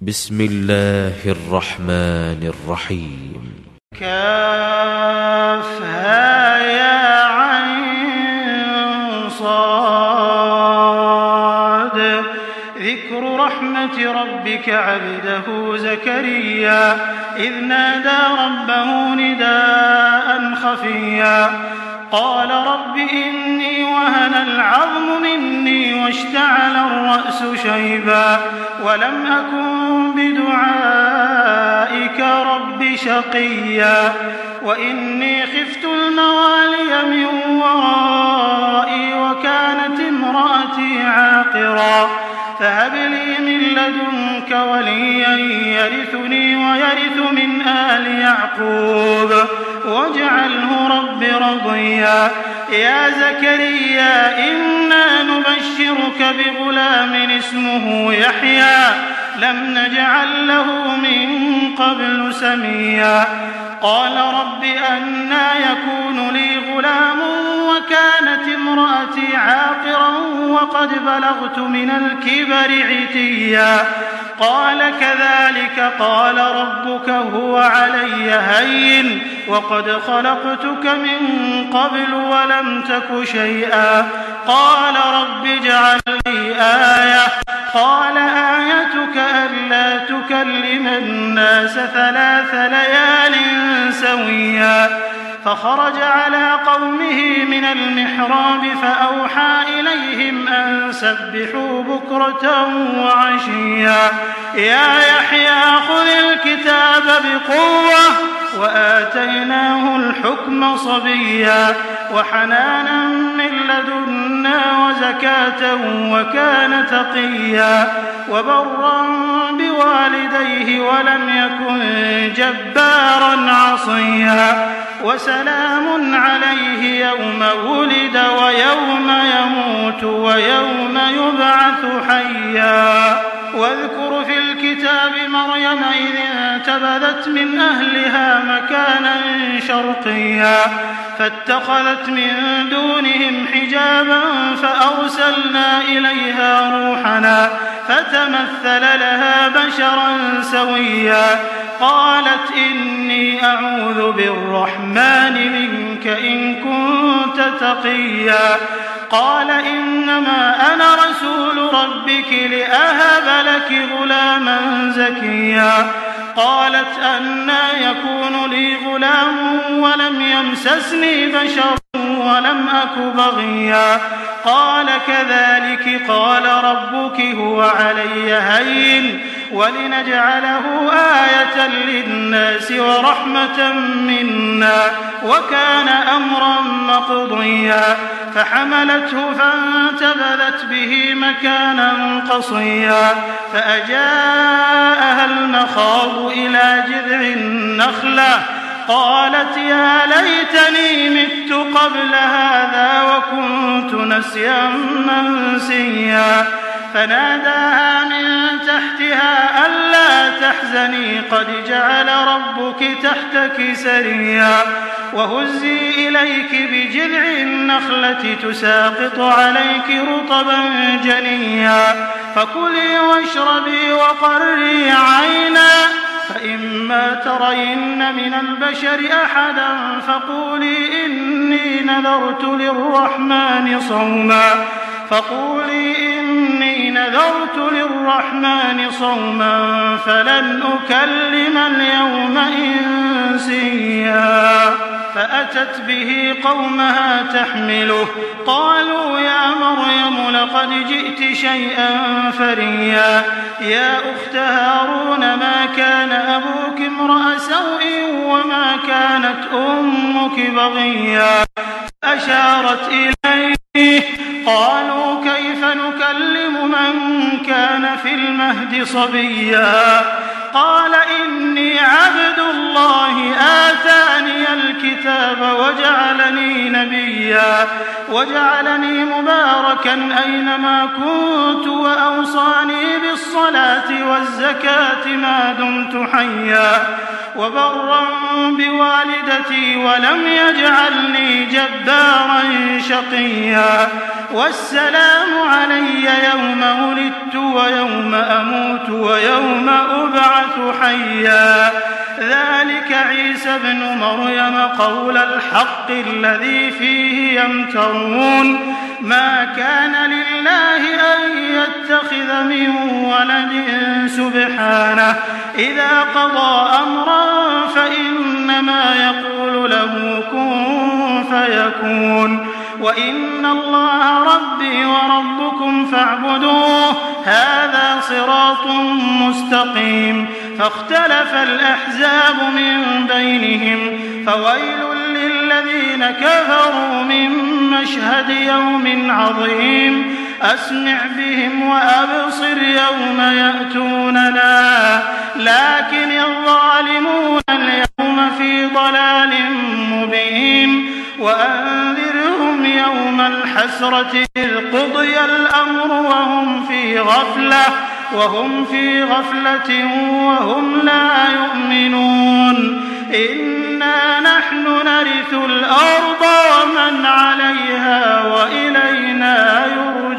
بسم الله الرحمن الرحيم. كافها يا عين صاد. ذكر رحمة ربك عبده زكريا إذ نادى ربه نداء خفيا قال رب إني وهن العظم مني واشتعل الرأس شيبا ولم أكن بدعائك رب شقيا وإني خفت الموالي من ورائي وكانت امرأتي عاقرا فهب لي من لدنك وليا يرثني ويرث من آل يعقوب واجعله رب رضيا. يا زكريا إنا نبشرك بغلام اسمه يحيى لم نجعل له من قبل سميا قال رب أنى يكون لي غلام وكانت امرأتي عاقرا وقد بلغت من الكبر عتيا قال كذلك قال ربك هو علي هين وقد خلقتك من قبل ولم تك شيئا قال رب اجعل لي آية قال آيتك ألا تكلم الناس 3 ليال سويا فخرج على قومه من المحراب فأوحى إليهم أن سبحوا بكرة وعشيا يا يحيى خذ الكتاب بقوة وآتيناه الحكم صبيا وحنانا من لدنا وزكاة وكان تقيا وبرا بوالديه ولم يكن جبارا عصيا وسلام عليه يوم ولد ويوم يموت ويوم يبعث حيا. واذكر في الكتاب مريم إذ انتبذت من أهلها مكانا شرقيا فاتخذت من دونهم حجابا فأرسلنا إليها روحنا فتمثل لها بشرا سويا قالت إني أعوذ بالرحمن منك إن كنت تقيا قال إنما أنا رسول ربك لأهب لك غلاما زكيا قالت أنى يكون لي غلام ولم يمسسني بشر ولم أك بغيا قال كذلك قال ربك هو علي هين ولنجعله آية للناس ورحمة منا وكان أمرا مقضيا فحملته فانتبذت به مكانا قصيا فأجاءها المخاض إلى جذع النخلة قالت يا ليتني مت قبل هذا وكنت نسيا منسيا فناداها من تحتها ألا تحزني قد جعل ربك تحتك سريا وهزي إليك بجذع النخلة تساقط عليك رطبا جنيا فكلي واشربي وقري عينا فإما ترين من البشر أحدا فقولي إني نذرت للرحمن صوما فلن أكلم اليوم إنسيا فأتت به قومها تحمله قالوا يا مريم لقد جئت شيئا فريا يا أخت هارون ما كان أبوك امرأ سوء وما كانت أمك بغيا أشارت إليه قالوا كيف نكلم من كان في المهد صبيا قال إني عبد الله آتاني الكتاب وجعلني نبيا وجعلني مباركا أينما كنت وأوصاني بالصلاة والزكاة ما دمت حيا وبرا بوالدتي ولم يجعلني جبارا شقيا والسلام علي يوم ولدت ويوم أموت ويوم أبعث حيا ذلك عيسى ابن مريم قول الحق الذي فيه يمترون ما كان لله أن يتخذ من ولد سبحانه إذا قضى أمرا فإنما يقول له كن فيكون وإن الله ربي وربكم فاعبدوه هذا صراط مستقيم فاختلف الأحزاب من بينهم فويل للذين كفروا من مشهد يوم عظيم أسمع بهم وأبصر يوم يأتوننا لكن الظالمون اليوم في ضلال مبين وأنذرهم يوم الحسرة إذ قضي الأمر وهم في غفلة وهم لا يؤمنون إنا نحن نرث الأرض ومن عليها وإلينا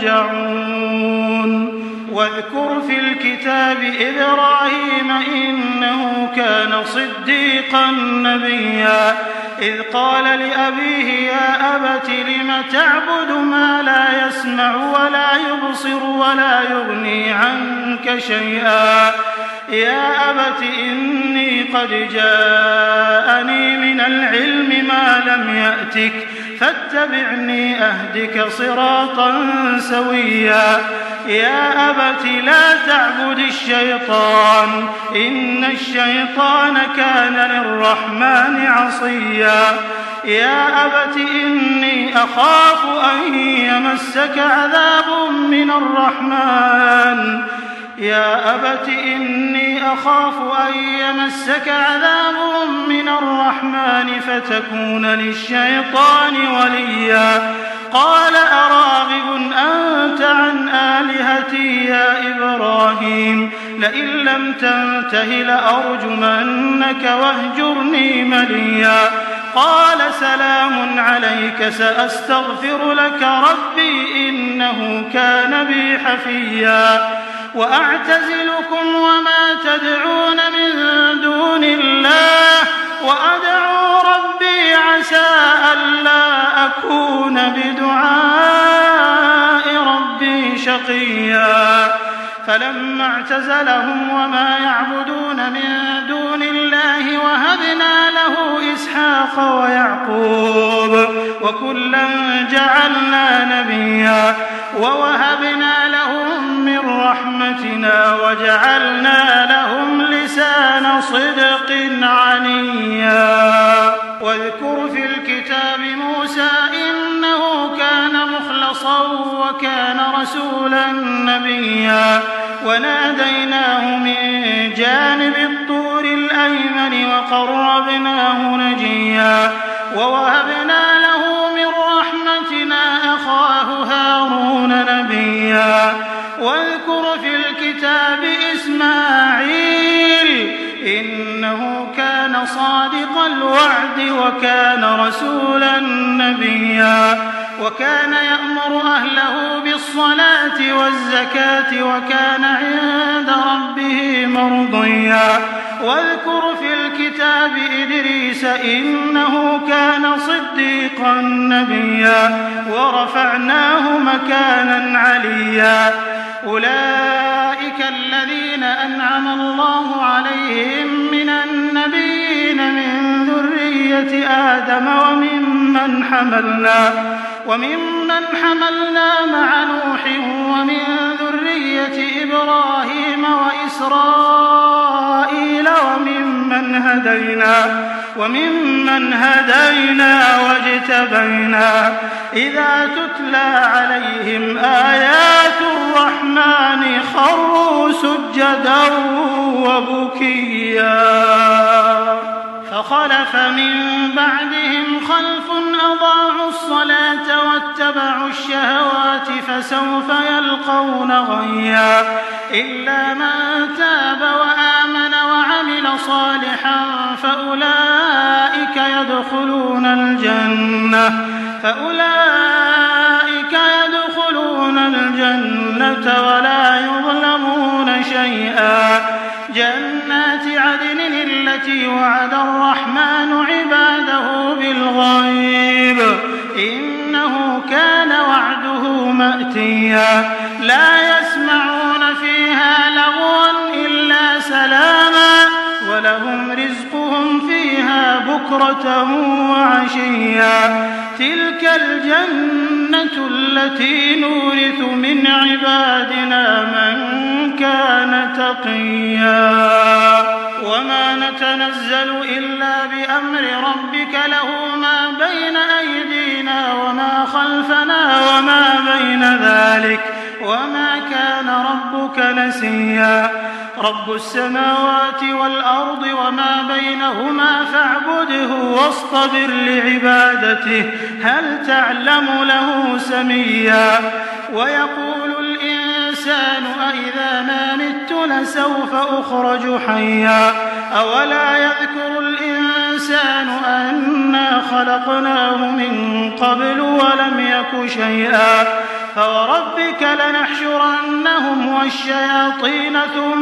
يرجعون واذكر في الكتاب إبراهيم إنه كان صديقا نبيا إذ قال لأبيه يا أبت لم تعبد ما لا يسمع ولا يبصر ولا يغني عنك شيئا يا أبت إني قد جاءني من العلم ما لم يأتك فاتبعني أهدك صراطا سويا يا أبت لا تعبد الشيطان إن الشيطان كان للرحمن عصيا يا أبت إني أخاف أن يمسك عذاب من الرحمن يا أبت إني أخاف أن يمسك عذاب من الرحمن فتكون للشيطان وليا قال أراغب أنت عن آلهتي يا إبراهيم لئن لم تنته لأرجمنك واهجرني مليا قال سلام عليك سأستغفر لك ربي إنه كان بي حفيا وأعتزلكم وما تدعون من دون الله وأدعو ربي عسى ألا أكون بدعاء ربي شقيا فلما اعتزلهم وما يعبدون من دون الله وهبنا له إسحاق ويعقوب وكلا جعلنا نبيا ووهبنا لهم من رحمتنا وجعلنا لهم لسان صدق عليا واذكر في الكتاب موسى إنه كان مخلصا وكان رسولا نبيا وناديناه من جانب الطور الأيمن وقربناه نجيا ووهبنا له من رحمتنا أخاه هارون نبيا واذكر في الكتاب إسماعيل إنه كان صادق الوعد وكان رسولا نبيا وكان يأمر أهله بالصلاة والزكاة وكان عند ربه مرضيا واذكر في الكتاب إدريس إنه كان صديقا نبيا ورفعناه مكانا عليا أولئك الذين أنعم الله عليهم من النبيين من ذرية آدم وممن حملنا مع نوح ومن ذرية إبراهيم وإسرائيل وممن هدينا واجتبينا إذا تتلى عليهم آيات الرحمن خروا سجدا وبكيا فخلف من بعدهم خلف أضاعوا الصلاة واتبعوا الشهوات فسوف يلقون غيا إلا من تاب وآمن وعمل صالحا يدخلون الجنة ولا يظلمون شيئا. جنات عدن التي وعد الرحمن عباده بالغيب إنه كان وعده مأتيا. لا يسمعون فيها لغوا إلا سلاما ولهم رزقهم فيها بكرة وعشيا. تلك الجنة التي نورث من عبادنا من كان تقيا. وما نتنزل إلا بأمر ربك له ما بين أيدينا وما خلفنا وما بين ذلك وما كان ربك نسيا. رب السماوات والأرض وما بينهما فاعبده واصطبر لعبادته هل تعلم له سميا. ويقول الإنسان أإذا ما مت لسوف أخرج حيا. أولا يذكر الإنسان أنا خلقناه من قبل ولم يك شيئا. فوربك لنحشرنهم والشياطين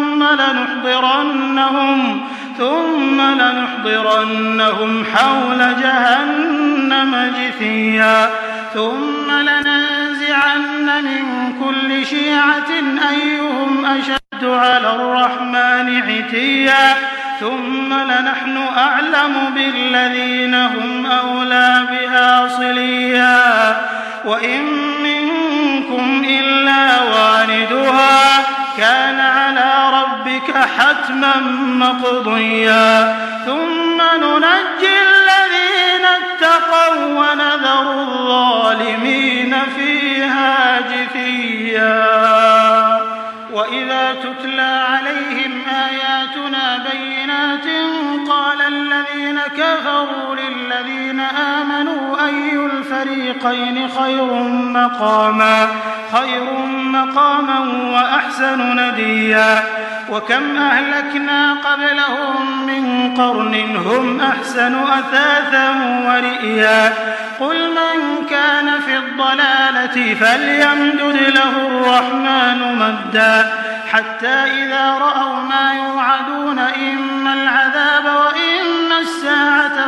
ثم لنحضرنهم حول جهنم جثيا. ثم لننزعن من كل شيعة أيهم أشد على الرحمن عتيا. ثم لنحن أعلم بالذين هم أولى بها صليا. وإن منكم إلا واردها كان على ربك حتما مقضيا. ثم ننجي الذين اتقوا ونذر الظالمين فيها جثيا. وإذا تتلى عليهم آياتنا بينات قال الذين كفروا للذين آمنوا أي الفريقين خير مقاما وأحسن نديا. وكم أهلكنا قبلهم من قرن هم أحسن أثاثا ورئيا. قل من كان في الضلالة فليمدد له الرحمن مدا حتى إذا رأوا ما يوعدون إما العذاب وإما الساعة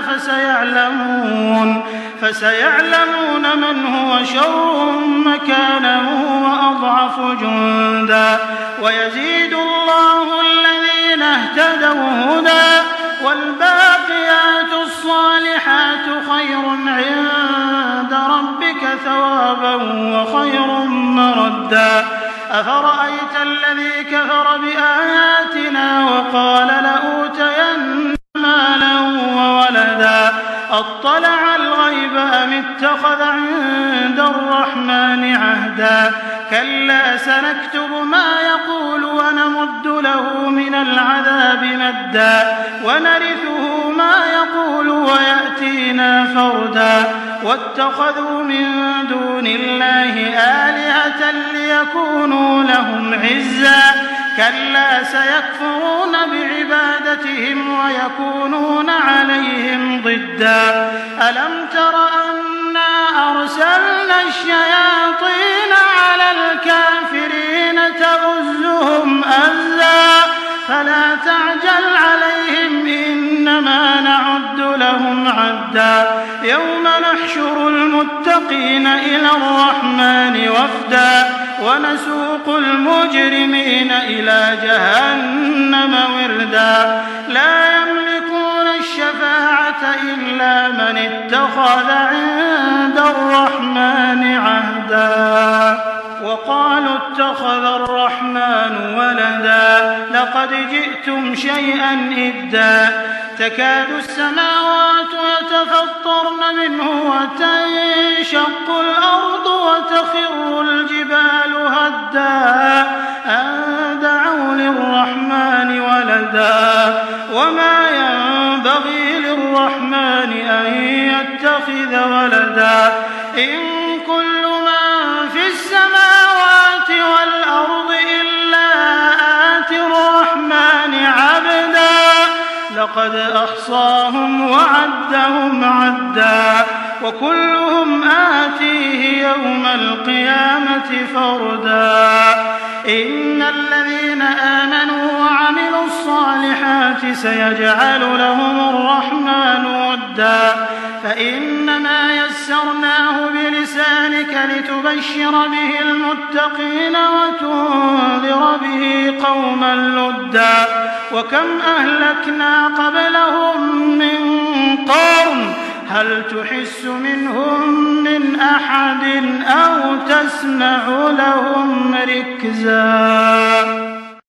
فسيعلمون من هو شر مكانا وأضعف جندا. ويزيد الله الذين اهتدوا هدى والباقيات الصالحات خير عند ربك ثوابا وخير مردا. أفرأيت الذي كفر بآياتنا وقال لأوتين مالا وولدا أطلع الغيب أم اتخذ عند الرحمن عهدا. كلا سنكتب ما يقول ونمد له من العذاب مدا ونرثه ما يقول ويأتينا فردا. واتخذوا من دون الله آلهة ليكونوا لهم عزا. كلا سيكفرون بعبادتهم ويكونون عليهم ضدا. ألم تر أنا أرسلنا الشياطين على الكافرين تؤزهم أزا فلا تعجل عليهم إنما نعد لهم عدا. يوم نحشر المتقين إلى الرحمن وفدا ونسوق المجرمين إلى جهنم وردا. لا يملكون الشفاعة إلا من اتخذ عند الرحمن عهدا. وقالوا اتخذ الرحمن ولدا لقد جئتم شيئا إدا. تكاد السماوات يتفطرن منه وتنشق الأرض وتخر الجبال هدا أن دعوا للرحمن ولدا. وما ينبغي للرحمن أن يتخذ ولدا. إن كل من في السماوات والأرض إلا آتي الرحمن عبدا لقد أحصاهم وعدهم عدا وكلهم آتيه يوم القيامة فردا إن الذين آمنوا وعملوا الصالحات سيجعل لهم الرحمن ودا فإنما يسرناه بلسانك لتبشر به المتقين وتنذر به قوما لدا وكم أهلكنا قبلهم من قرن هل تحس منهم من أحد أو تسمع لهم ركزا